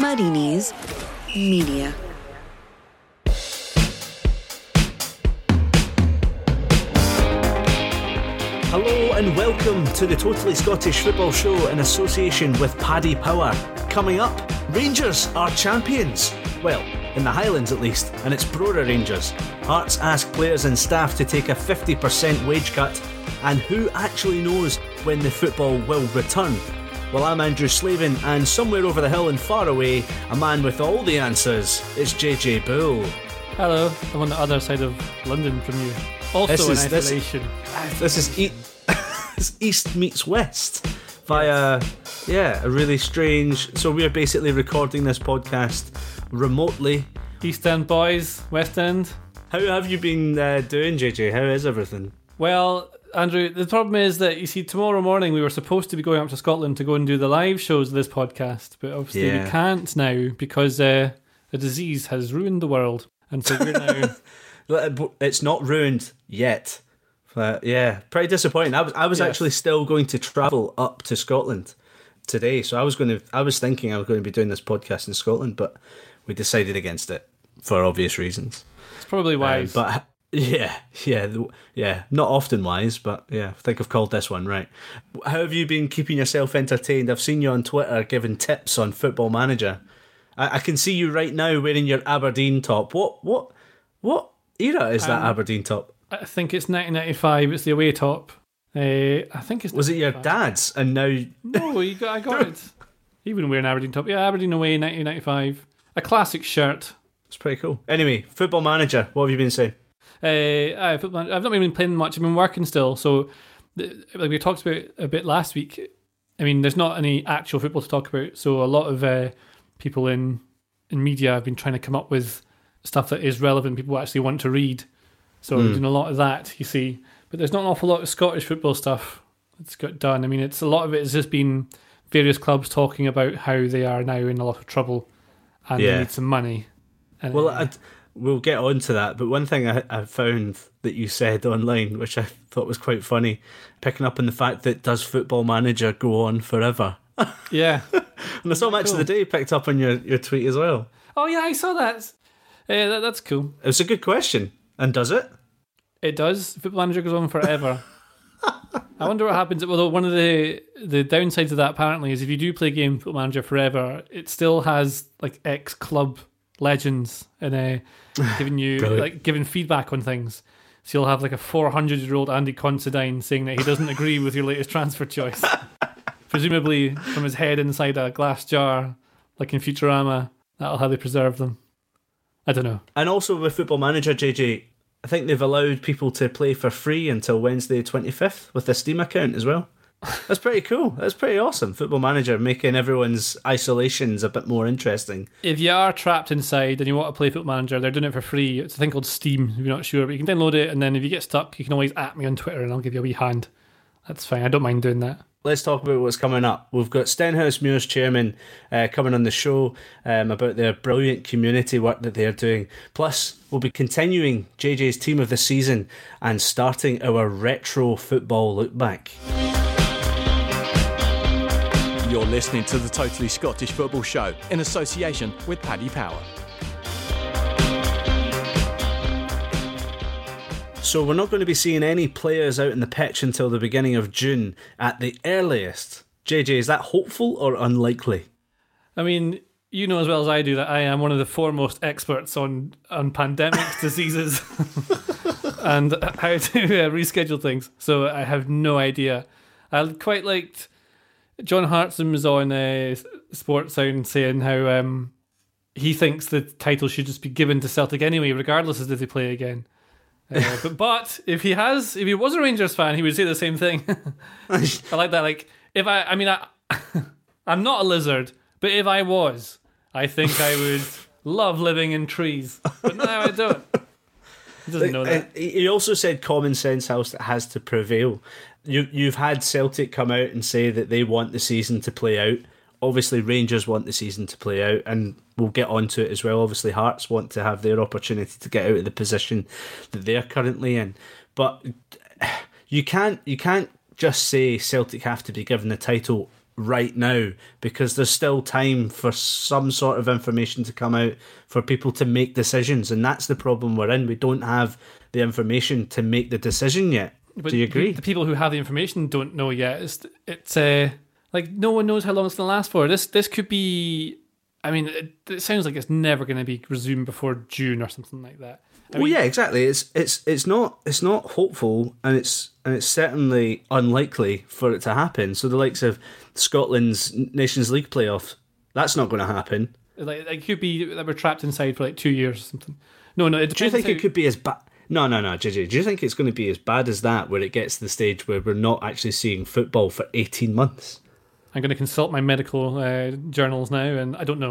Muddy Knees Media. Hello and welcome to the Totally Scottish Football Show in association with Paddy Power. Coming up, Rangers are champions. Well, in the Highlands at least, and it's Brora Rangers. Hearts ask players and staff to take a 50% wage cut, and who actually knows when the football will return? Well, I'm Andrew Slavin, and somewhere over the hill and far away, a man with all the answers, it's JJ Bull. Hello, I'm on the other side of London from you. Also in isolation. This is East meets West via, a really strange... So we're basically recording this podcast remotely. East End boys, West End. How have you been doing, JJ? How is everything? Well, Andrew, the problem is that, you see, tomorrow morning we were supposed to be going up to Scotland to go and do the live shows of this podcast, but obviously we can't now because a disease has ruined the world. And so we're now... It's not ruined yet. But pretty disappointing. I was actually still going to travel up to Scotland today, so I was thinking I was going to be doing this podcast in Scotland, but we decided against it for obvious reasons. It's probably wise. But not often wise, but I think I've called this one right. How have you been keeping yourself entertained? I've seen you on Twitter giving tips on Football Manager. I can see you right now wearing your Aberdeen top. What era is that Aberdeen top? I think it's 1995. It's the away top. I think it's. Was it your dad's? And now no, I got it. Even wearing Aberdeen top. Yeah, Aberdeen away 1995. A classic shirt. It's pretty cool. Anyway, Football Manager. What have you been saying? I've not been playing much. I've been working still. So, like we talked about a bit last week. I mean, there's not any actual football to talk about. So a lot of people in media have been trying to come up with stuff that is relevant. People actually want to read. So we're doing a lot of that, you see. But there's not an awful lot of Scottish football stuff that's got done. I mean, a lot of it has just been various clubs talking about how they are now in a lot of trouble and they need some money. And we'll get on to that. But one thing I found that you said online, which I thought was quite funny, picking up on the fact that does Football Manager go on forever? Yeah. And I saw Match of the Day picked up on your tweet as well. Oh, yeah, I saw that. That's cool. It was a good question. And does it? It does. Football Manager goes on forever. I wonder what happens. Well, one of the downsides of that apparently is if you do play a game Football Manager forever, it still has like ex-club legends and giving feedback on things. So you'll have like a 400-year-old Andy Considine saying that he doesn't agree with your latest transfer choice. Presumably from his head inside a glass jar, like in Futurama. That'll how they preserve them. I don't know. And also with Football Manager, JJ, I think they've allowed people to play for free until Wednesday 25th with a Steam account as well. That's pretty cool. That's pretty awesome. Football Manager making everyone's isolations a bit more interesting. If you are trapped inside and you want to play Football Manager, they're doing it for free. It's a thing called Steam, if you're not sure. But you can download it, and then if you get stuck, you can always @me on Twitter and I'll give you a wee hand. That's fine. I don't mind doing that. Let's talk about what's coming up. We've got Stenhousemuir's chairman coming on the show about their brilliant community work that they're doing. Plus, we'll be continuing JJ's team of the season and starting our retro football look back. You're listening to the Totally Scottish Football Show in association with Paddy Power. So we're not going to be seeing any players out in the pitch until the beginning of June at the earliest. JJ, is that hopeful or unlikely? I mean, you know as well as I do that I am one of the foremost experts on pandemics, diseases, and how to reschedule things. So I have no idea. I quite liked John Hartson was on Sports Sound saying how he thinks the title should just be given to Celtic anyway, regardless of if they play again. But if he was a Rangers fan, he would say the same thing. I like that. Like I'm not a lizard, but if I was, I think I would love living in trees. But no, I don't. He doesn't know that. He also said common sense has to prevail. You've had Celtic come out and say that they want the season to play out. Obviously, Rangers want the season to play out, and we'll get onto it as well. Obviously, Hearts want to have their opportunity to get out of the position that they're currently in. But you can't just say Celtic have to be given the title right now, because there's still time for some sort of information to come out for people to make decisions, and that's the problem we're in. We don't have the information to make the decision yet. But do you agree? The people who have the information don't know yet. It's like no one knows how long it's going to last for. This could be. I mean, it sounds like it's never going to be resumed before June or something like that. I mean, yeah, exactly. It's not hopeful, and it's certainly unlikely for it to happen. So the likes of Scotland's Nations League playoff, that's not going to happen. Like it could be that we're trapped inside for like 2 years or something. No. It Do you think how... it could be as bad? No, JJ. Do you think it's going to be as bad as that, where it gets to the stage where we're not actually seeing football for 18 months? I'm going to consult my medical journals now, and I don't know.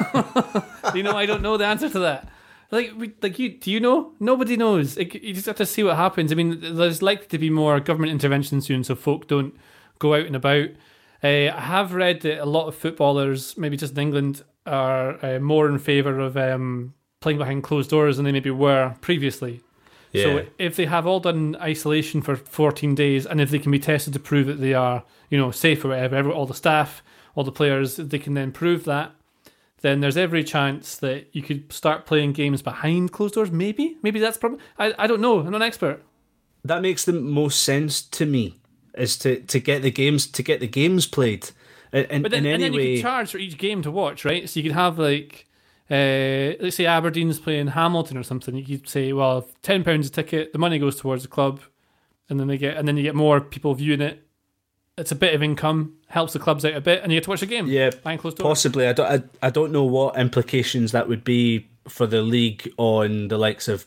I don't know the answer to that. Do you know? Nobody knows. You just have to see what happens. I mean, there's likely to be more government intervention soon, so folk don't go out and about. I have read that a lot of footballers, maybe just in England, are more in favour of playing behind closed doors than they maybe were previously. Yeah. So if they have all done isolation for 14 days, and if they can be tested to prove that they are, safe or whatever, all the staff, all the players, they can then prove that, then there's every chance that you could start playing games behind closed doors. Maybe that's probably. I don't know. I'm not an expert. That makes the most sense to me, is to get the games played. And then way, you could charge for each game to watch, right? So you could have like, let's say Aberdeen's playing Hamilton or something. You could say, well, £10 a ticket, the money goes towards the club, and then you get more people viewing it. It's a bit of income, helps the clubs out a bit, and you get to watch a game. Yeah, behind closed doors. Possibly. I don't know what implications that would be for the league on the likes of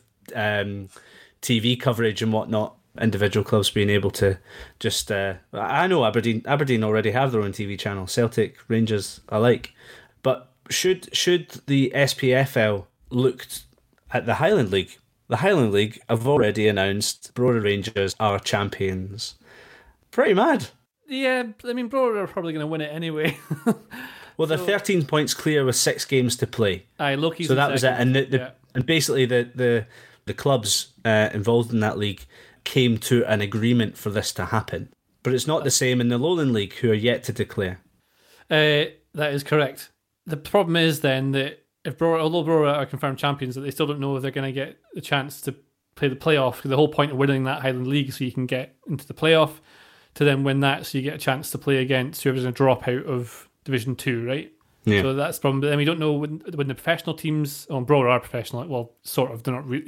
TV coverage and whatnot. Individual clubs being able to just I know Aberdeen already have their own TV channel, Celtic, Rangers alike, but should the SPFL looked at the Highland League? The Highland League have already announced Brora Rangers are champions. Pretty mad. Yeah, I mean, Brora are probably going to win it anyway. Well, they're 13 points clear with 6 games to play. Aye, Loki's so that was it, and yeah. And basically the clubs involved in that league came to an agreement for this to happen. But it's not the same in the Lowland League, who are yet to declare. That is correct. The problem is then that although Brora are confirmed champions, that they still don't know if they're going to get the chance to play the playoff. Because the whole point of winning that Highland League is so you can get into the playoff, to then win that so you get a chance to play against whoever's going to drop out of Division 2, right? Yeah. So that's the problem. But then we don't know when the professional teams, Brora are professional, well, sort of, they're not really,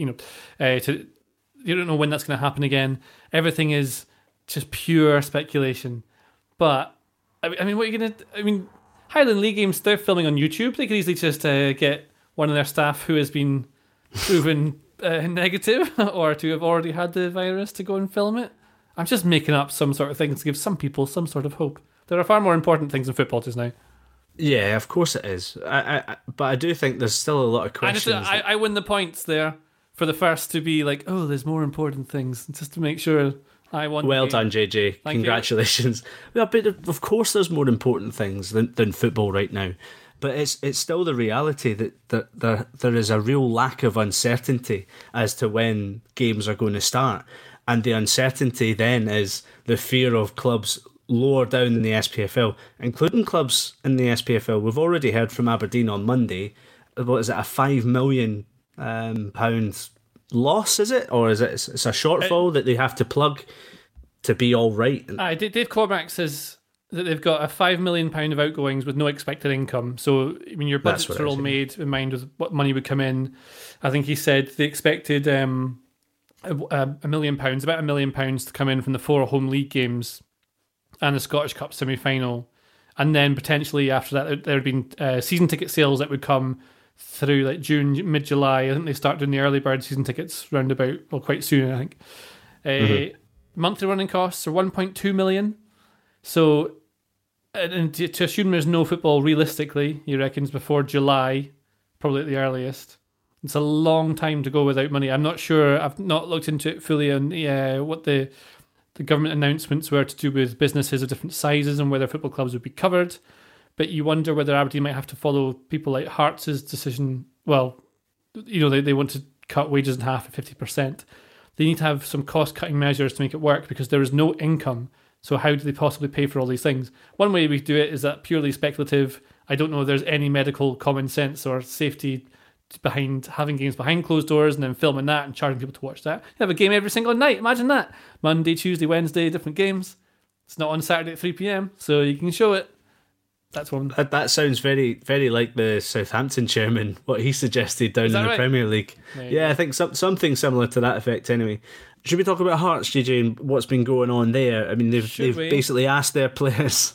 you don't know when that's going to happen again. Everything is just pure speculation. But, I mean, what are you going to... I mean, Highland League games, they're filming on YouTube. They could easily just get one of their staff who has been proven negative or to have already had the virus to go and film it. I'm just making up some sort of things to give some people some sort of hope. There are far more important things in football just now. Yeah, of course it is. But I do think there's still a lot of questions. I win the points there for the first to be like, oh, there's more important things, just to make sure I won. Well done, JJ. Thank Congratulations. Yeah, but of course there's more important things than football right now. But it's still the reality that there is a real lack of uncertainty as to when games are going to start. And the uncertainty then is the fear of clubs lower down in the SPFL, including clubs in the SPFL. We've already heard from Aberdeen on Monday. What is it, a £5 million loss, is it? Or is it it's a shortfall that they have to plug to be all right? Dave Cormack says that they've got a £5 million of outgoings with no expected income. So, I mean, your budgets are all made in mind with what money would come in. I think he said they expected £1 million, about £1 million to come in from the 4 home league games and the Scottish Cup semi-final. And then potentially after that, there had been season ticket sales that would come through like June, mid-July. I think they start doing the early bird season tickets round about, well, quite soon, I think. Monthly running costs are 1.2 million. So, and to assume there's no football realistically, he reckons before July, probably at the earliest. It's a long time to go without money. I'm not sure. I've not looked into it fully on what the government announcements were to do with businesses of different sizes and whether football clubs would be covered. But you wonder whether Aberdeen might have to follow people like Hearts' decision. Well, they want to cut wages in half at 50%. They need to have some cost-cutting measures to make it work because there is no income. So how do they possibly pay for all these things? One way we do it is that purely speculative. I don't know if there's any medical common sense or safety behind having games behind closed doors and then filming that and charging people to watch that. You have a game every single night. Imagine that. Monday, Tuesday, Wednesday, different games. It's not on Saturday at 3 p.m, so you can show it. That's one. That sounds very, very like the Southampton chairman, what he suggested down in the right? Premier League. Yeah, I think something similar to that effect anyway. Should we talk about Hearts, GJ, and what's been going on there? I mean, they've basically asked their players,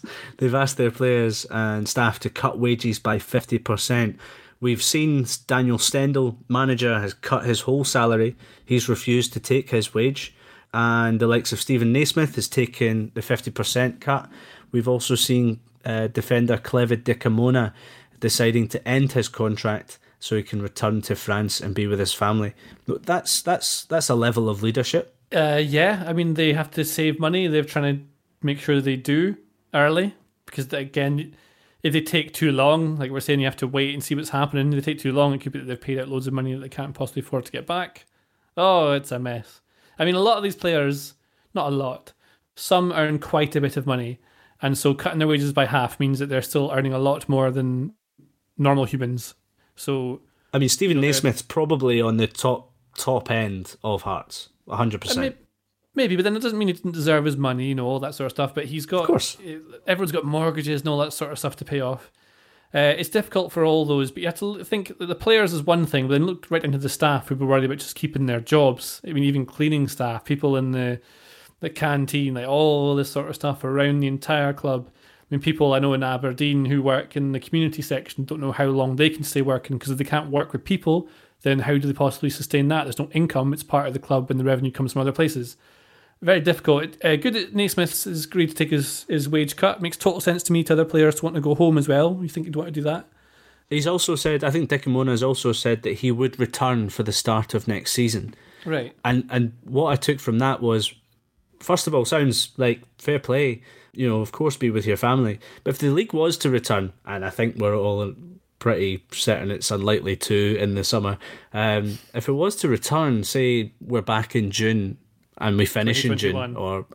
and staff to cut wages by 50%. We've seen Daniel Stendel, manager, has cut his whole salary. He's refused to take his wage. And the likes of Stephen Naismith has taken the 50% cut. We've also seen defender Clevid Dicamona deciding to end his contract so he can return to France and be with his family. That's a level of leadership. Yeah, I mean, they have to save money. They're trying to make sure they do early, because again, if they take too long, like we're saying, you have to wait and see what's happening. If they take too long, it could be that they've paid out loads of money that they can't possibly afford to get back. Oh, it's a mess. I mean, a lot of these players, not a lot, some earn quite a bit of money, and so cutting their wages by half means that they're still earning a lot more than normal humans. So, I mean, Stephen Naismith's probably on the top end of Hearts, 100%. Maybe, but then it doesn't mean he didn't deserve his money, all that sort of stuff. But he's got, of course, everyone's got mortgages and all that sort of stuff to pay off. It's difficult for all those, but you have to think that the players is one thing, but then look right into the staff who were worried about just keeping their jobs. I mean, even cleaning staff, people in the canteen, like all this sort of stuff around the entire club. I mean, people I know in Aberdeen who work in the community section don't know how long they can stay working, because if they can't work with people, then how do they possibly sustain that? There's no income, it's part of the club and the revenue comes from other places. Very difficult. Good that Naismith has agreed to take his wage cut. Makes total sense to me to other players to want to go home as well. You think he'd want to do that? He's also said, I think Dicamona has also said that he would return for the start of next season. Right. And what I took from that was, first of all, sounds like fair play. You know, of course, be with your family. But if the league was to return, and I think we're all pretty certain it's unlikely to in the summer, if it was to return, say we're back in June, and we finish in June,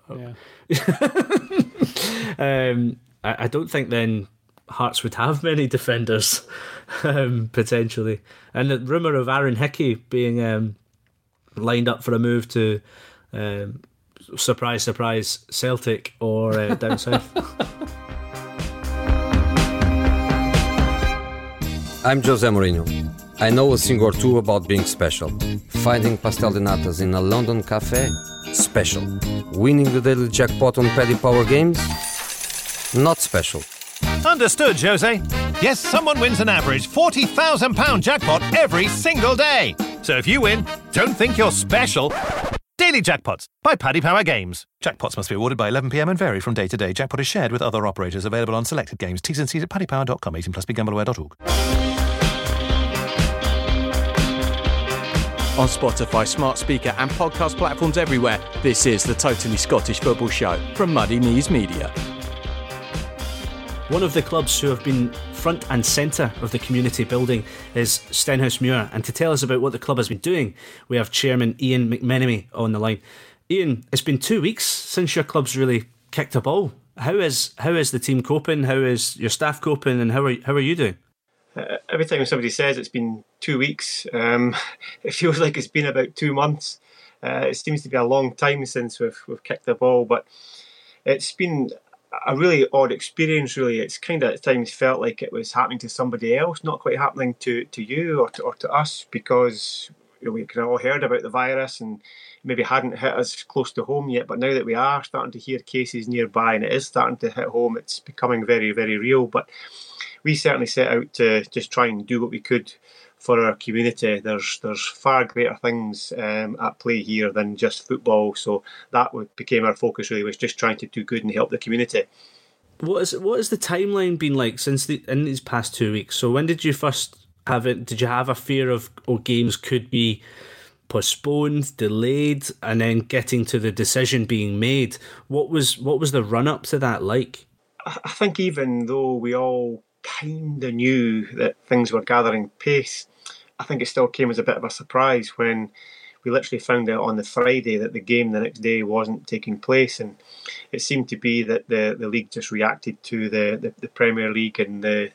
I don't think then Hearts would have many defenders, potentially. And the rumour of Aaron Hickey being lined up for a move to, surprise, surprise, Celtic or down south. I'm Jose Mourinho. I know a thing or two about being special. Finding pastel de natas in a London cafe? Special. Winning the daily jackpot on Paddy Power games? Not special. Understood, Jose. Yes, someone wins an average £40,000 jackpot every single day. So if you win, don't think you're special. Daily Jackpots by Paddy Power Games. Jackpots must be awarded by 11 p.m. and vary from day to day. Jackpot is shared with other operators. Available on selected games. T's and C's at paddypower.com. 18 plus BigGambleAware.org. On Spotify, smart speaker and podcast platforms everywhere, this is the Totally Scottish Football Show from Muddy Knees Media. One of the clubs who have been front and centre of the community building is Stenhousemuir, and to tell us about what the club has been doing, we have Chairman Ian McMenemy on the line. Ian, it's been 2 weeks since your club's really kicked a ball. How is the team coping? How is your staff coping, and how are you doing? Every time somebody says it's been 2 weeks, it feels like it's been about 2 months. It seems to be a long time since we've kicked the ball, but it's been a really odd experience, really. It's kind of at times felt like it was happening to somebody else, not quite happening to you or to us, because we kind of all heard about the virus and maybe hadn't hit us close to home yet. But now that we are starting to hear cases nearby and it is starting to hit home, it's becoming very, very real. But we certainly set out to just try and do what we could for our community. There's far greater things at play here than just football, so that became our focus, really, was just trying to do good and help the community. What is the timeline been like in these past 2 weeks? So when did you first have it? Did you have a fear of games could be postponed, delayed, and then getting to the decision being made? What was the run up to that like? I think even though we all kind of knew that things were gathering pace, I think it still came as a bit of a surprise when we literally found out on the Friday that the game the next day wasn't taking place, and it seemed to be that the league just reacted to the Premier League and the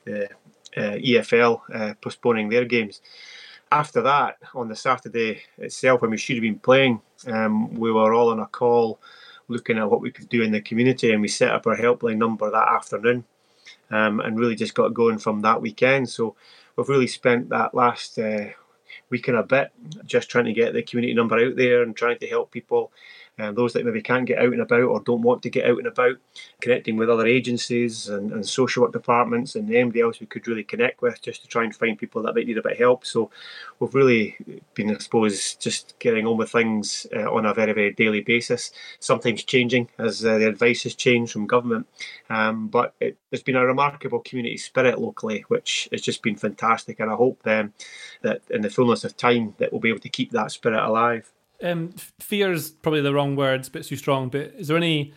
EFL postponing their games. After that, on the Saturday itself, when we should have been playing, we were all on a call looking at what we could do in the community, and we set up our helpline number that afternoon, and really just got going from that weekend. So we've really spent that last week and a bit just trying to get the community number out there and trying to help people, those that maybe can't get out and about or don't want to get out and about, connecting with other agencies and social work departments and anybody else we could really connect with, just to try and find people that might need a bit of help. So we've really been, I suppose, just getting on with things on a very, very daily basis, sometimes changing as the advice has changed from government. But there's been a remarkable community spirit locally, which has just been fantastic, and I hope that in the fullness of time that we'll be able to keep that spirit alive. Fear is probably the wrong word, it's a bit too strong, but is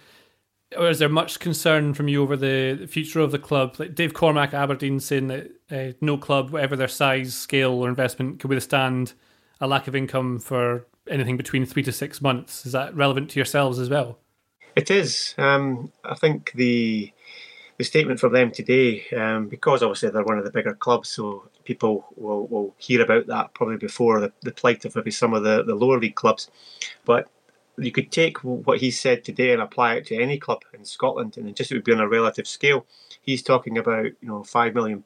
there much concern from you over the future of the club? Like Dave Cormack at Aberdeen saying that no club, whatever their size, scale or investment, could withstand a lack of income for anything between 3 to 6 months. Is that relevant to yourselves as well? It is. I think the statement from them today, because obviously they're one of the bigger clubs, so people will hear about that probably before the plight of maybe some of the lower league clubs. But you could take what he said today and apply it to any club in Scotland, and it would be on a relative scale. He's talking about £5 million.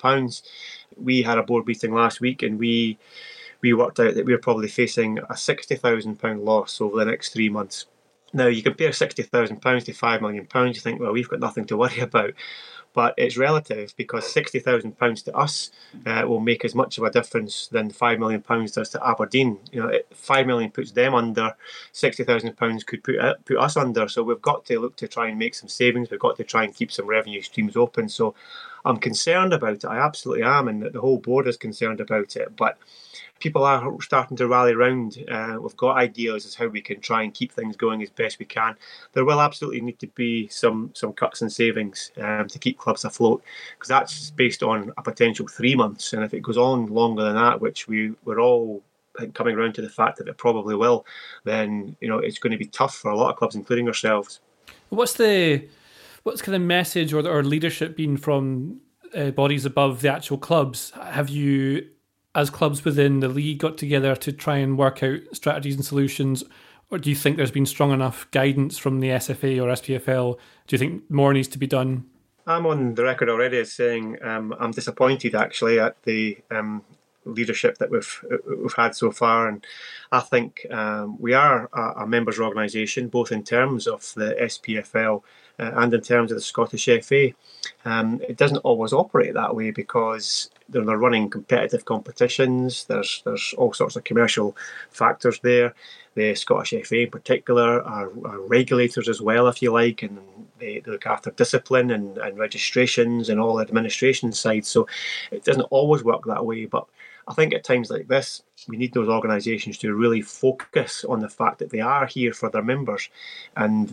We had a board meeting last week, and we worked out that we're probably facing a £60,000 loss over the next 3 months. Now, you compare £60,000 to £5 million, you think, well, we've got nothing to worry about. But it's relative, because £60,000 to us will make as much of a difference than £5 million does to Aberdeen. £5 million puts them under, £60,000 could put us under. So we've got to look to try and make some savings. We've got to try and keep some revenue streams open. So I'm concerned about it. I absolutely am, and the whole board is concerned about it. But people are starting to rally round. We've got ideas as how we can try and keep things going as best we can. There will absolutely need to be some cuts and savings to keep clubs afloat, because that's based on a potential 3 months. And if it goes on longer than that, which we're all coming around to the fact that it probably will, then it's going to be tough for a lot of clubs, including ourselves. What's kind of message or leadership been from bodies above the actual clubs? Have you, as clubs within the league, got together to try and work out strategies and solutions, or do you think there's been strong enough guidance from the SFA or SPFL? Do you think more needs to be done? I'm on the record already as saying I'm disappointed actually at the leadership that we've had so far, and I think we are a members' organisation, both in terms of the SPFL and in terms of the Scottish FA. It doesn't always operate that way, because they're running competitive competitions. There's all sorts of commercial factors there. The Scottish FA in particular are regulators as well, if you like, and they look after discipline and registrations and all the administration side. So it doesn't always work that way. But I think at times like this, we need those organisations to really focus on the fact that they are here for their members, and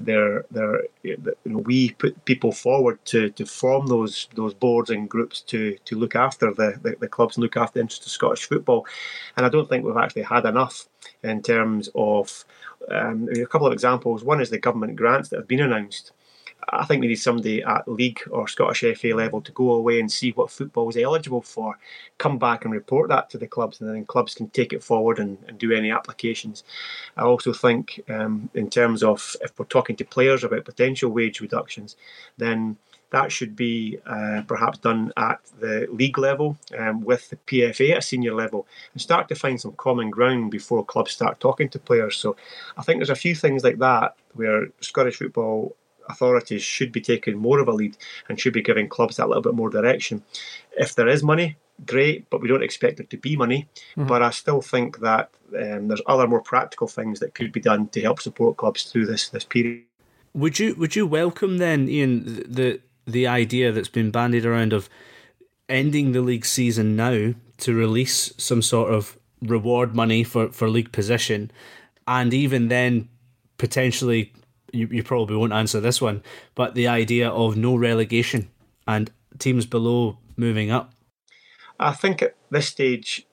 we put people forward to form those boards and groups to look after the clubs and look after the interests of Scottish football. And I don't think we've actually had enough in terms of a couple of examples. One is the government grants that have been announced. I think we need somebody at league or Scottish FA level to go away and see what football is eligible for, come back and report that to the clubs, and then clubs can take it forward and do any applications. I also think in terms of, if we're talking to players about potential wage reductions, then that should be perhaps done at the league level with the PFA at a senior level, and start to find some common ground before clubs start talking to players. So I think there's a few things like that where Scottish football authorities should be taking more of a lead and should be giving clubs that little bit more direction. If there is money, great, but we don't expect there to be money. Mm-hmm. But I still think that there's other more practical things that could be done to help support clubs through this period. Would you welcome then, Ian, the idea that's been bandied around of ending the league season now to release some sort of reward money for league position, and even then potentially, you probably won't answer this one, but the idea of no relegation and teams below moving up? I think at this stage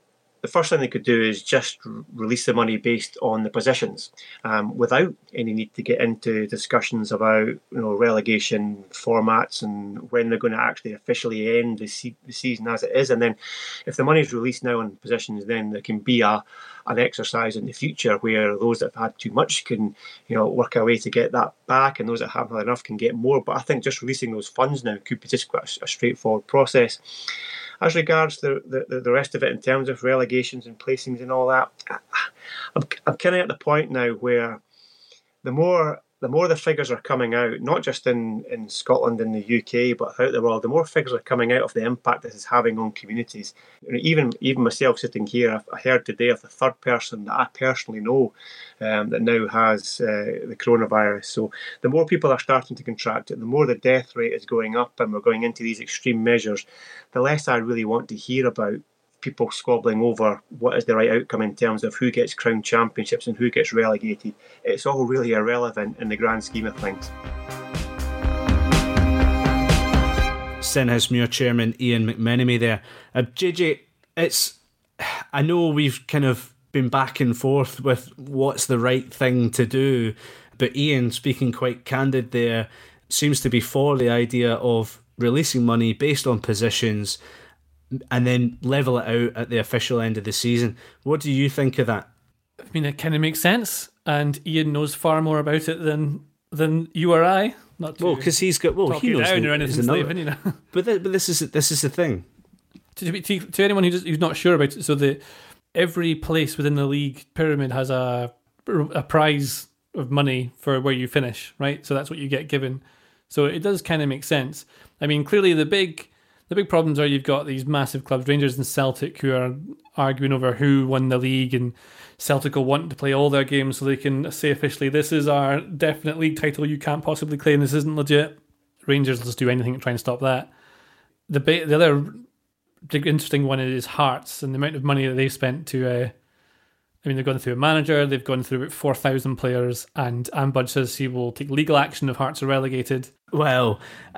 the first thing they could do is just release the money based on the positions, without any need to get into discussions about relegation formats and when they're going to actually officially end the season as it is. And then if the money is released now on positions, then there can be an exercise in the future where those that have had too much can work a way to get that back, and those that haven't had enough can get more. But I think just releasing those funds now could be just quite a straightforward process. As regards the rest of it, in terms of relegations and placings and all that, I'm kind of at the point now where the more the figures are coming out, not just in Scotland and the UK, but throughout the world, the more figures are coming out of the impact this is having on communities. Even myself sitting here, I heard today of the third person that I personally know that now has the coronavirus. So the more people are starting to contract it, the more the death rate is going up, and we're going into these extreme measures, the less I really want to hear about people squabbling over what is the right outcome in terms of who gets crowned championships and who gets relegated. It's all really irrelevant in the grand scheme of things. Stenhousemuir chairman Ian McMenemy there. JJ, I know we've kind of been back and forth with what's the right thing to do, but Ian, speaking quite candid there, seems to be for the idea of releasing money based on positions and then level it out at the official end of the season. What do you think of that? I mean, it kind of makes sense, and Ian knows far more about it than you or I. Not to because he's got he knows down or anything, Stephen, But this is the thing. To anyone who's not sure about it, so every place within the league pyramid has a prize of money for where you finish, right? So that's what you get given. So it does kind of make sense. I mean, clearly the big problems are you've got these massive clubs, Rangers and Celtic, who are arguing over who won the league, and Celtic will want to play all their games so they can say officially, this is our definite league title, you can't possibly claim this isn't legit. Rangers will just do anything to try and stop that. The other big interesting one is Hearts and the amount of money that they've spent to... they've gone through a manager, they've gone through about 4,000 players, and Ambudge says he will take legal action if Hearts are relegated. Well,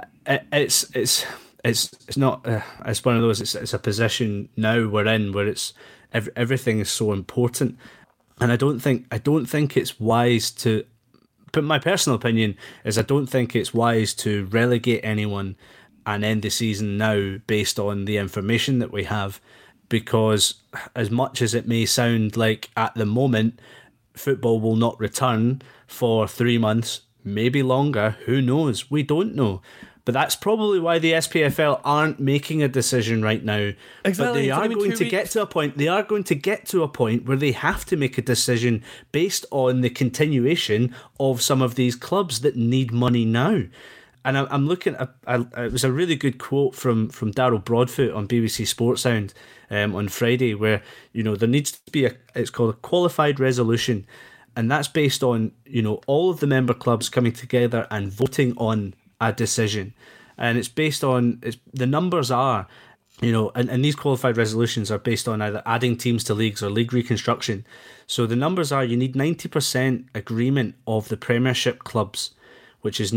it's not. It's one of those. It's a position now we're in where it's everything is so important, and I don't think it's wise to. But my personal opinion is I don't think it's wise to relegate anyone and end the season now based on the information that we have, because as much as it may sound like at the moment football will not return for 3 months, maybe longer. Who knows? We don't know. But that's probably why the SPFL aren't making a decision right now. Exactly. But they are going to get to a point. They are going to get to a point where they have to make a decision based on the continuation of some of these clubs that need money now. And I'm looking at it was a really good quote from Darryl Broadfoot on BBC Sports Sound on Friday, where there needs to be it's called a qualified resolution, and that's based on all of the member clubs coming together and voting on a decision, and it's based on the numbers are and these qualified resolutions are based on either adding teams to leagues or league reconstruction. So the numbers are you need 90% agreement of the Premiership clubs, which is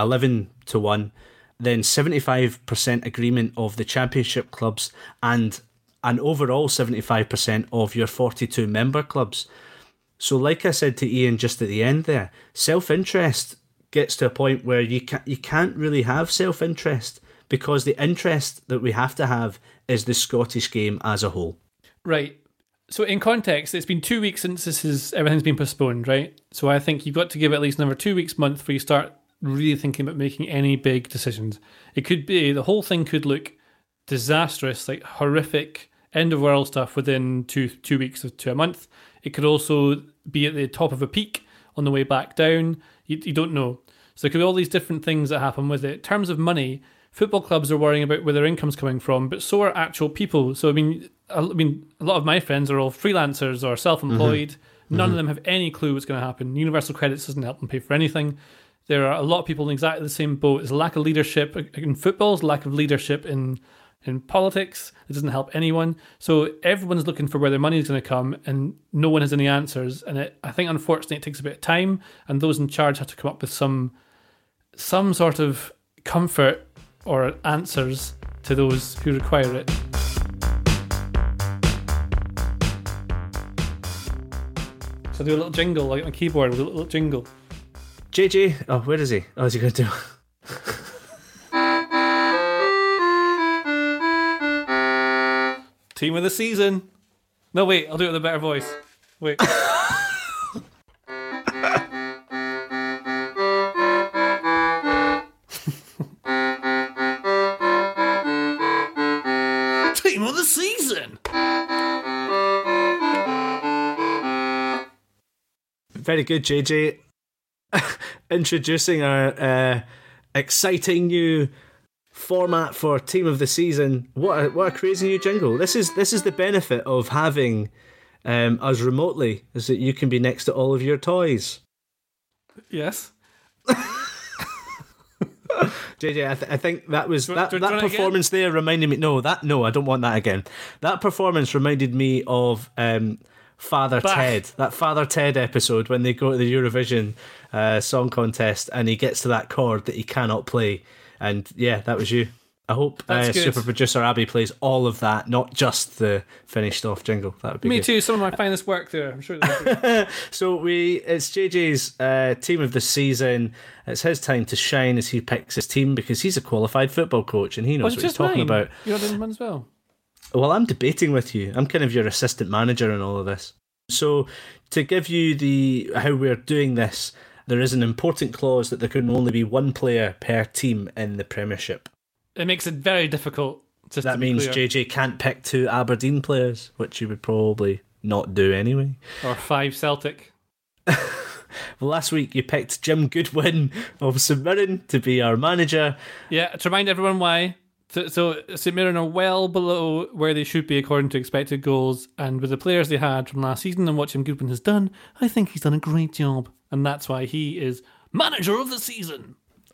11-1, then 75% agreement of the Championship clubs, and an overall 75% of your 42 member clubs. So like I said to Ian just at the end there, self-interest gets to a point where you can't really have self-interest, because the interest that we have to have is the Scottish game as a whole. Right. So in context, it's been 2 weeks since everything's been postponed, right? So I think you've got to give it at least another 2 weeks, month, before you start really thinking about making any big decisions. It could be, the whole thing could look disastrous, like horrific, end of world stuff within two weeks to a month. It could also be at the top of a peak on the way back down. You don't know. So there could be all these different things that happen with it. In terms of money, football clubs are worrying about where their income's coming from, but so are actual people. So I mean, a lot of my friends are all freelancers or self-employed. Mm-hmm. None of them have any clue what's going to happen. Universal Credits doesn't help them pay for anything. There are a lot of people in exactly the same boat. There's a lack of leadership in football, there's a lack of leadership in politics. It doesn't help anyone. So everyone's looking for where their money is going to come, and no one has any answers. And I think, unfortunately, it takes a bit of time, and those in charge have to come up with some sort of comfort or answers to those who require it. So I do a little jingle, like on a keyboard, with a little jingle. JJ, oh, where is he? Oh, is he going to do? Team of the season. No, wait, I'll do it with a better voice. Wait. Team of the season. Very good, JJ. Introducing our exciting new format for Team of the Season. What a crazy new jingle. This is the benefit of having us remotely, is that you can be next to all of your toys. Yes. JJ, I think that was that performance there reminded me. No, I don't want that again. That performance reminded me of Father Ted, that Father Ted episode when they go to the Eurovision Song Contest and he gets to that chord that he cannot play. And yeah, that was you. I hope super producer Abby plays all of that, not just the finished off jingle. That would be me good. too. Some of my finest work there. I'm sure. So it's JJ's team of the season. It's his time to shine as he picks his team because he's a qualified football coach and he knows what he's talking about. You're doing one as well. Well, I'm debating with you. I'm kind of your assistant manager in all of this. So to give you how we're doing this, there is an important clause that there can only be one player per team in the Premiership. It makes it very difficult. That means JJ can't pick 2 Aberdeen players, which you would probably not do anyway. Or 5 Celtic. Well, last week you picked Jim Goodwin of St Mirren to be our manager. Yeah, to remind everyone why. So St Mirren are well below where they should be according to expected goals, and with the players they had from last season and what Jim Goodwin has done, I think he's done a great job, and that's why he is manager of the season.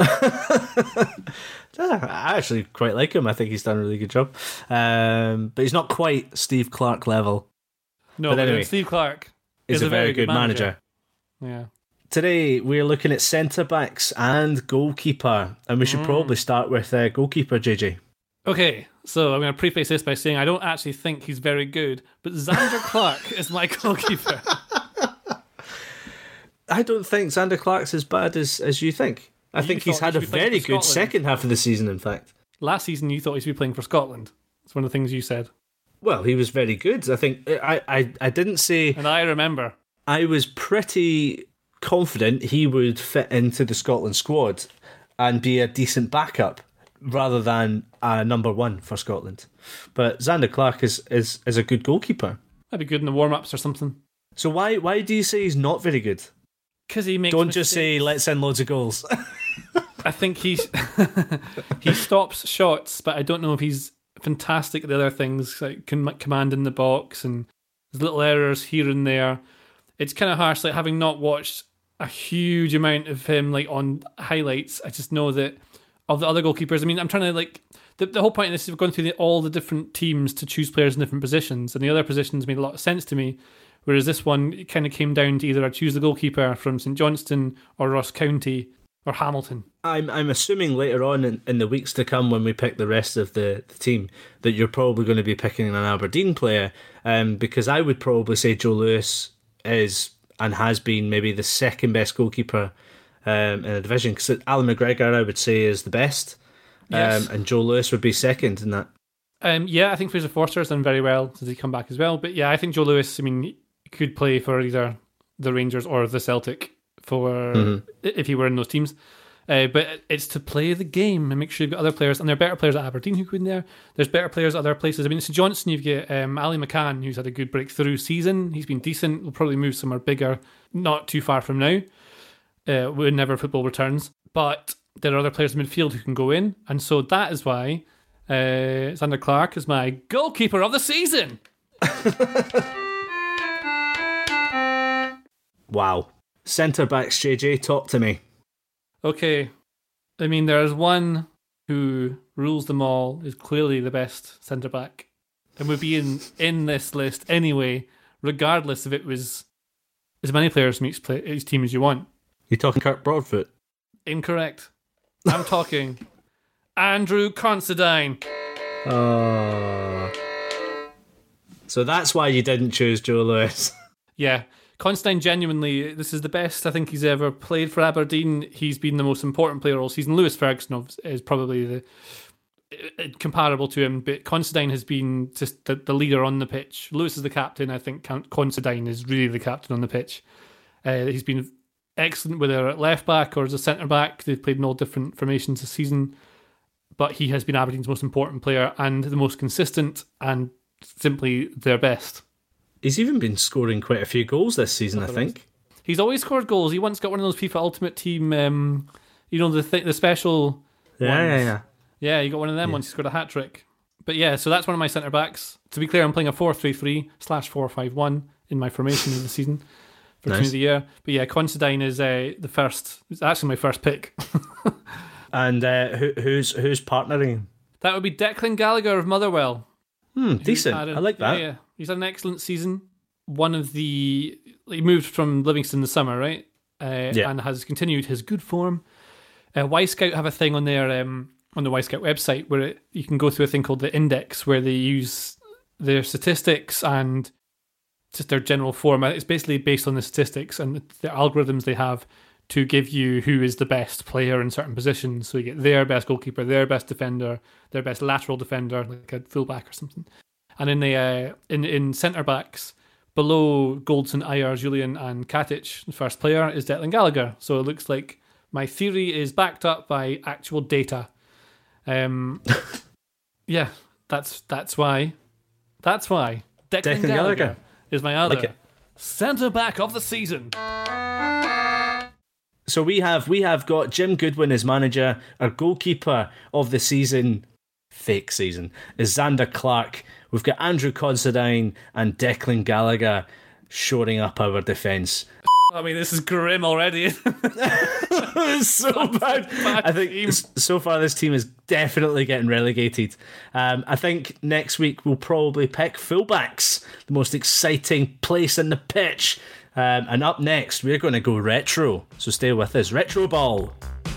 I actually quite like him. I think he's done a really good job, but he's not quite Steve Clarke level. No, but anyway, Steve Clarke is a very good manager. Yeah. Today we're looking at centre backs and goalkeeper, and we should probably start with goalkeeper, JJ. Okay, so I'm going to preface this by saying I don't actually think he's very good, but Zander Clark is my goalkeeper. I don't think Zander Clark's as bad as you think. I think he's had a very good second half of the season, in fact. Last season you thought he should be playing for Scotland. It's one of the things you said. Well, he was very good. I think I didn't say... And I remember. I was pretty confident he would fit into the Scotland squad and be a decent backup rather than a number 1 for Scotland. But Zander Clark is a good goalkeeper. That'd be good in the warm-ups or something. So why do you say he's not very good? Because he makes Don't mistakes. Just say, let's in loads of goals. I think he stops shots, but I don't know if he's fantastic at the other things, like command in the box, and there's little errors here and there. It's kind of harsh, like having not watched a huge amount of him like on highlights. I just know that of the other goalkeepers, I mean, I'm trying to the whole point of this is we're going through all the different teams to choose players in different positions, and the other positions made a lot of sense to me. Whereas this one, it kind of came down to either I choose the goalkeeper from St Johnstone or Ross County or Hamilton. I'm assuming later on in the weeks to come when we pick the rest of the team that you're probably going to be picking an Aberdeen player, because I would probably say Joe Lewis is and has been maybe the second best goalkeeper in the division, because Alan McGregor I would say is the best, yes. And Joe Lewis would be second in that. Yeah, I think Fraser Forster has done very well since he come back as well. But yeah, I think Joe Lewis, I mean, he could play for either the Rangers or the Celtic if he were in those teams. But it's to play the game and make sure you've got other players, and there are better players at Aberdeen who go in there. There's better players at other places. I mean, St Johnstone, you've got Ali McCann, who's had a good breakthrough season. He's been decent. Will probably move somewhere bigger, not too far from now, whenever football returns. But there are other players in midfield who can go in, and so that is why Zander Clark is my goalkeeper of the season. Wow. Centre backs, JJ, talk to me. Okay. I mean, there's one who rules them all, is clearly the best centre back, and would be in this list anyway, regardless if it was as many players from each team as you want. You're talking Kirk Broadfoot? Incorrect. I'm talking Andrew Considine. So that's why you didn't choose Joe Lewis. Yeah. Considine, genuinely, this is the best I think he's ever played for Aberdeen. He's been the most important player all season. Lewis Ferguson is probably the comparable to him, but Considine has been just the leader on the pitch. Lewis is the captain. I think Considine is really the captain on the pitch. He's been excellent whether at left back or as a centre back. They've played in all different formations this season, but he has been Aberdeen's most important player and the most consistent and simply their best. He's even been scoring quite a few goals this season, I think. He's always scored goals. He once got one of those FIFA Ultimate Team, the special ones. Yeah, he got one of them once. He scored a hat-trick. But yeah, so that's one of my centre-backs. To be clear, I'm playing a 4-3-3/4-5-1 in my formation of the season for Team of the Year. But yeah, Considine is it's actually my first pick. And who's partnering him? That would be Declan Gallagher of Motherwell. Decent. I like that. Yeah. He's had an excellent season. He moved from Livingston this summer, right? And has continued his good form. Wyscout have a thing on their on the Wyscout website where you can go through a thing called the Index, where they use their statistics and just their general form. It's basically based on the statistics and the algorithms they have to give you who is the best player in certain positions. So you get their best goalkeeper, their best defender, their best lateral defender, like a fullback or something. And in the in centre backs, below Goldson, Ayer, Julian, and Katic, the first player is Declan Gallagher. So it looks like my theory is backed up by actual data. Yeah, that's why. Declan Gallagher is my other centre back of the season. So we have got Jim Goodwin as manager. Our goalkeeper of the season, fake season, is Xander Clark. We've got Andrew Considine and Declan Gallagher shoring up our defence. I mean, this is grim already. It's so bad. I think so far this team is definitely getting relegated. I think next week we'll probably pick fullbacks, the most exciting place in the pitch. And up next, we're going to go retro. So stay with us. Retro Ball.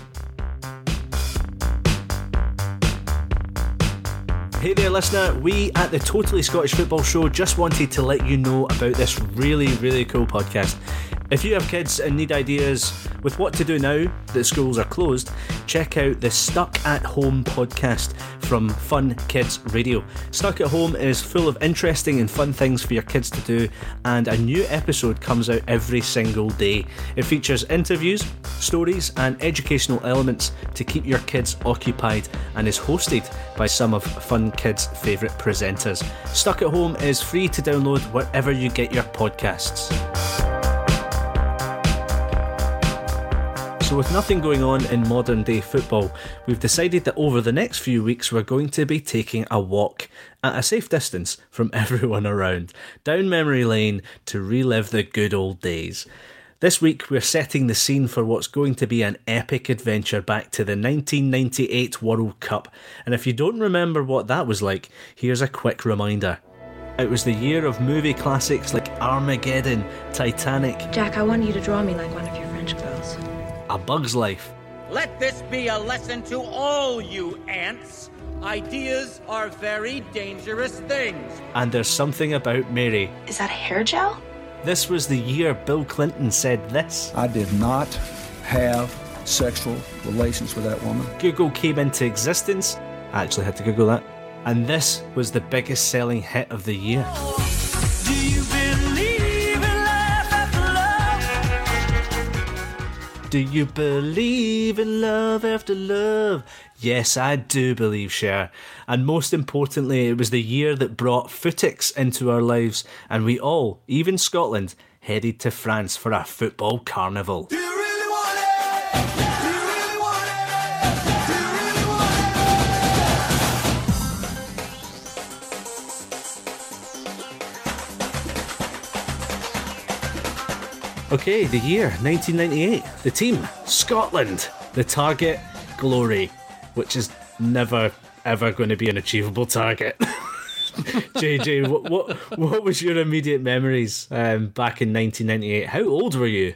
Hey there, listener. We at the Totally Scottish Football Show just wanted to let you know about this really, really cool podcast. If you have kids and need ideas with what to do now that schools are closed, check out the Stuck at Home podcast from Fun Kids Radio. Stuck at Home is full of interesting and fun things for your kids to do, and a new episode comes out every single day. It features interviews, stories, and educational elements to keep your kids occupied, and is hosted by some of Fun Kids' favourite presenters. Stuck at Home is free to download wherever you get your podcasts. So with nothing going on in modern day football, we've decided that over the next few weeks we're going to be taking a walk at a safe distance from everyone around, down memory lane to relive the good old days. This week we're setting the scene for what's going to be an epic adventure back to the 1998 World Cup. And if you don't remember what that was like, here's a quick reminder. It was the year of movie classics like Armageddon, Titanic. Jack, I want you to draw me like one of your French girls. A Bug's Life. Let this be a lesson to all you ants. Ideas are very dangerous things. And There's Something About Mary. Is that a hair gel? This was the year Bill Clinton said this. I did not have sexual relations with that woman. Google came into existence. I actually had to Google that. And this was the biggest selling hit of the year. Do you believe in life after love? Do you believe in love after love? Yes, I do believe, Cher. And most importantly, it was the year that brought Footix into our lives, and we all, even Scotland, headed to France for our football carnival. Do you really want it? Do you really want it? Do you really want it? Okay, the year, 1998. The team, Scotland. The target, glory. Which is never, ever going to be an achievable target. JJ, what was your immediate memories back in 1998? How old were you?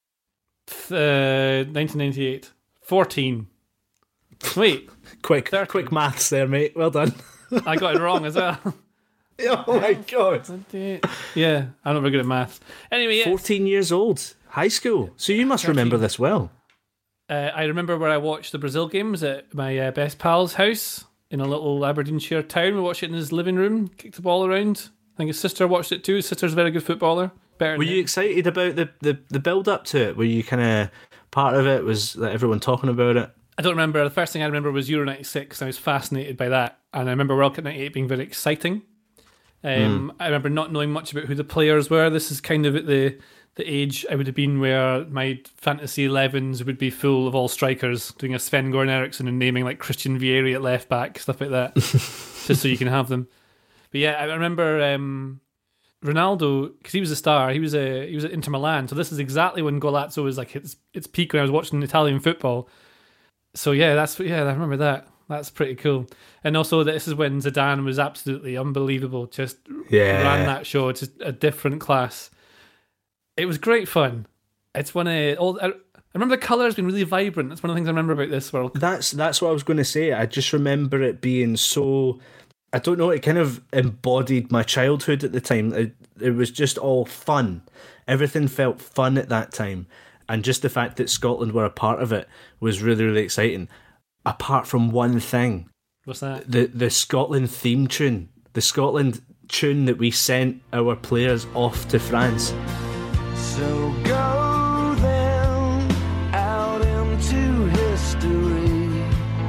1998. 14. Wait. Quick maths there, mate. Well done. I got it wrong as well. Oh my god. Yeah, I'm not very good at maths. Anyway, yeah. 14 years old, high school. So you must remember this well. I remember where I watched the Brazil games at my best pal's house in a little Aberdeenshire town. We watched it in his living room, kicked the ball around. I think his sister watched it too. His sister's a very good footballer. Were you excited about the build-up to it? Were you kind of part of it? Was everyone talking about it? I don't remember. The first thing I remember was Euro 96. I was fascinated by that. And I remember World Cup 98 being very exciting. I remember not knowing much about who the players were. This is kind of at the age I would have been where my fantasy 11s would be full of all strikers, doing a Sven-Goran Eriksson and naming like Christian Vieri at left back, stuff like that, just so you can have them. But yeah, I remember Ronaldo, because he was a star. He was at Inter Milan, so this is exactly when Golazzo was like its peak when I was watching Italian football. So yeah, I remember that. That's pretty cool. And also, this is when Zidane was absolutely unbelievable. Just ran that show. Just a different class. It was great fun. It's one of I remember the colours being really vibrant. That's one of the things I remember about this World Cup. That's what I was going to say. I just remember it being so. I don't know. It kind of embodied my childhood at the time. It was just all fun. Everything felt fun at that time, and just the fact that Scotland were a part of it was really, really exciting. Apart from one thing. What's that? The Scotland theme tune. The Scotland tune that we sent our players off to France. So go then out into history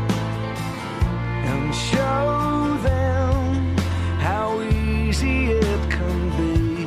and show them how easy it can be.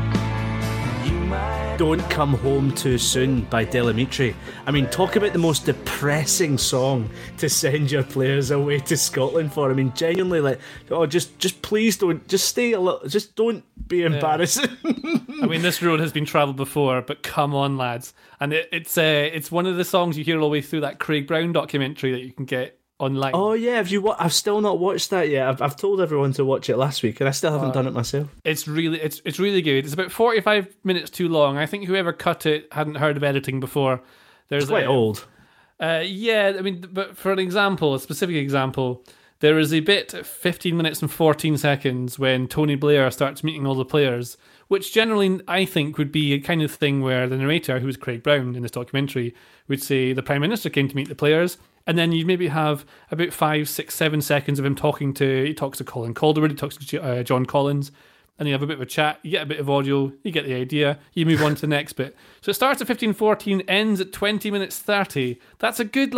You might Don't Come Home Too Soon by Delamitri. I mean, talk about the most depressing song to send your players away to Scotland for. I mean, genuinely, like, just please don't, just stay a little, just don't be embarrassing. I mean, this road has been travelled before, but come on, lads. And it's one of the songs you hear all the way through that Craig Brown documentary that you can get online. Oh yeah, I've still not watched that yet. I've told everyone to watch it last week, and I still haven't done it myself. It's really good. It's about 45 minutes too long. I think whoever cut it hadn't heard of editing before. It's quite old. Yeah, I mean, but for a specific example, there is a bit at 15 minutes and 14 seconds when Tony Blair starts meeting all the players, which generally I think would be a kind of thing where the narrator, who was Craig Brown in this documentary, would say the Prime Minister came to meet the players, and then you'd maybe have about 5, 6, 7 seconds of him he talks to Colin Calderwood, he talks to John Collins, and you have a bit of a chat, you get a bit of audio, you get the idea, you move on to the next bit. So it starts at 15:14, ends at 20 minutes 30. That's a good,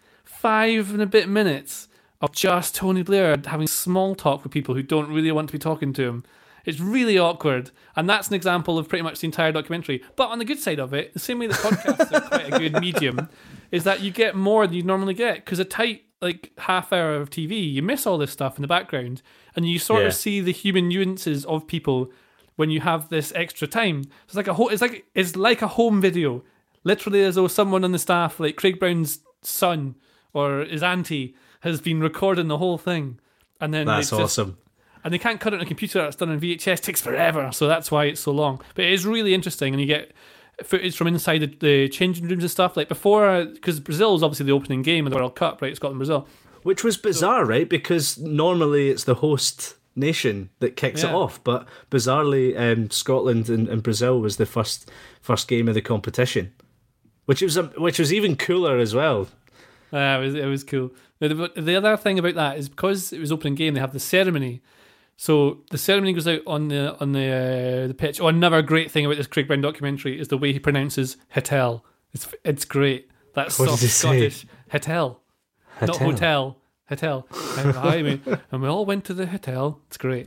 5 and a bit minutes of just Tony Blair having small talk with people who don't really want to be talking to him. It's really awkward, and that's an example of pretty much the entire documentary. But on the good side of it, the same way that podcasts are quite a good medium, is that you get more than you normally get, because a tight half hour of TV, you miss all this stuff in the background, and you sort of see the human nuances of people when you have this extra time. So it's like a home video, literally, as though someone on the staff, like Craig Brown's son or his auntie, has been recording the whole thing, and then that's awesome. And they can't cut it on a computer. It's done on VHS. It takes forever, so that's why it's so long. But it is really interesting, and you get footage from inside the changing rooms and stuff. Like before, because Brazil is obviously the opening game of the World Cup, right? Scotland-Brazil. Which was bizarre, right? Because normally it's the host nation that kicks it off, but bizarrely, Scotland and Brazil was the first game of the competition, which was even cooler as well. It was cool. The other thing about that is because it was opening game, they have the ceremony. So the ceremony goes out on the pitch. Oh, another great thing about this Craig Brown documentary is the way he pronounces hotel. It's great. That's soft Scottish. Hotel. Not hotel. Hotel. And we all went to the hotel. It's great.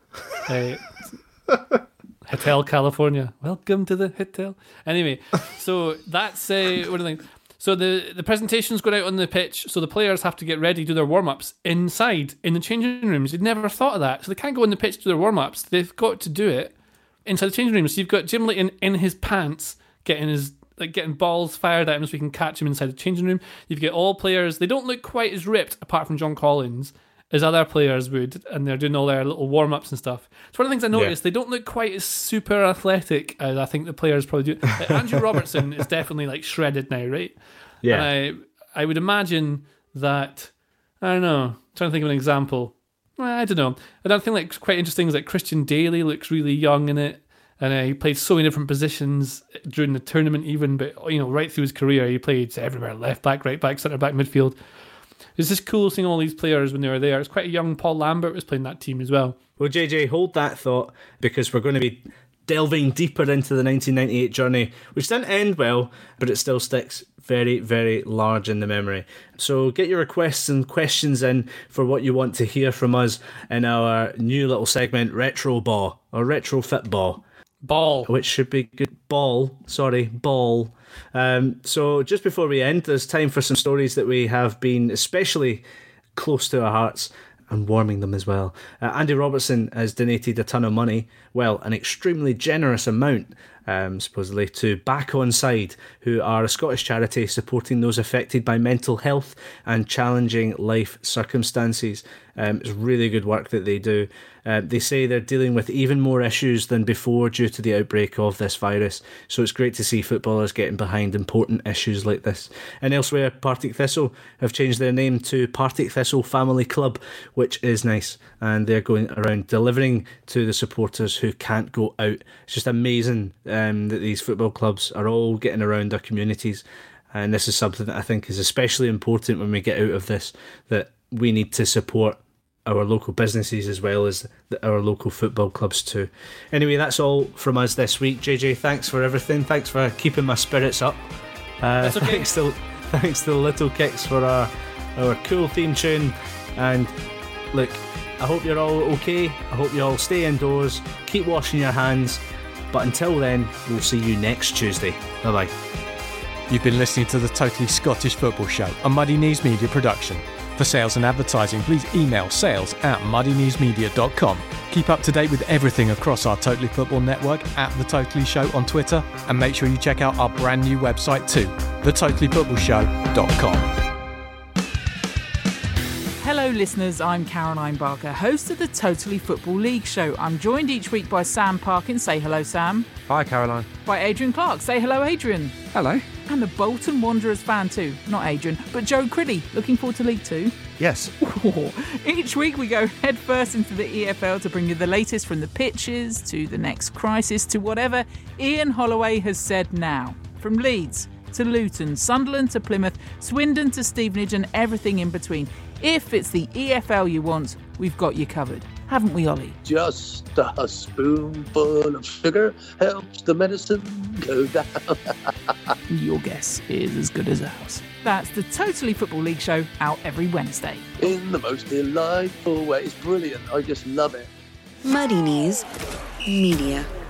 Hotel California. Welcome to the hotel. Anyway, so that's one of the things. So the presentations go out on the pitch, so the players have to get ready, do their warm-ups inside, in the changing rooms. You'd never thought of that. So they can't go on the pitch to do their warm-ups. They've got to do it inside the changing rooms. So you've got Jim Leighton in his pants, getting balls fired at him so we can catch him inside the changing room. You've got all players. They don't look quite as ripped, apart from John Collins, as other players would, and they're doing all their little warm-ups and stuff. It's one of the things I noticed. They don't look quite as super athletic as I think the players probably do. Andrew Robertson is definitely shredded now, right? Yeah. And I would imagine that, I don't know, I'm trying to think of an example. Well, I don't know. Another thing that's quite interesting is that Christian Daly looks really young in it. And he played so many different positions during the tournament even, but right through his career he played everywhere, left back, right back, centre back, midfield. It's just cool seeing all these players when they were there. It's quite a young Paul Lambert was playing that team as well. Well, JJ, hold that thought, because we're going to be delving deeper into the 1998 journey, which didn't end well, but it still sticks very, very large in the memory. So get your requests and questions in for what you want to hear from us in our new little segment, Retro Ball, or Retrofit Ball. Ball. Which should be good. Ball. So just before we end, there's time for some stories that we have been especially close to our hearts and warming them as well. Andy Robertson has donated a ton of money, well, an extremely generous amount, supposedly, to Back On Side, who are a Scottish charity supporting those affected by mental health and challenging life circumstances. It's really good work that they do. They say they're dealing with even more issues than before due to the outbreak of this virus, so it's great to see footballers getting behind important issues like this. And elsewhere, Partick Thistle have changed their name to Partick Thistle Family Club, which is nice, and they're going around delivering to the supporters who can't go out. It's just amazing that these football clubs are all getting around their communities, and this is something that I think is especially important when we get out of this, that we need to support our local businesses as well as our local football clubs too. Anyway, that's all from us this week. JJ, thanks for everything. Thanks for keeping my spirits up. That's okay. Thanks to Little Kicks for our cool theme tune. And look, I hope you're all okay. I hope you all stay indoors. Keep washing your hands. But until then, we'll see you next Tuesday. Bye-bye. You've been listening to the Totally Scottish Football Show, a Muddy Knees Media production. For sales and advertising, please email sales@muddykneesmedia.com. Keep up to date with everything across our Totally Football network at The Totally Show on Twitter, and make sure you check out our brand new website too, thetotallyfootballshow.com. Hello listeners, I'm Caroline Barker, host of the Totally Football League show. I'm joined each week by Sam Parkin. Say hello, Sam. Hi, Caroline. By Adrian Clark. Say hello, Adrian. Hello. And a Bolton Wanderers fan too. Not Adrian, but Joe Criddy. Looking forward to League Two? Yes. Each week we go head first into the EFL to bring you the latest from the pitches to the next crisis to whatever Ian Holloway has said now. From Leeds to Luton, Sunderland to Plymouth, Swindon to Stevenage and everything in between. If it's the EFL you want, we've got you covered. Haven't we, Ollie? Just a spoonful of sugar helps the medicine go down. Your guess is as good as ours. That's the Totally Football League show, out every Wednesday. In the most delightful way. It's brilliant. I just love it. Muddy Knees Media.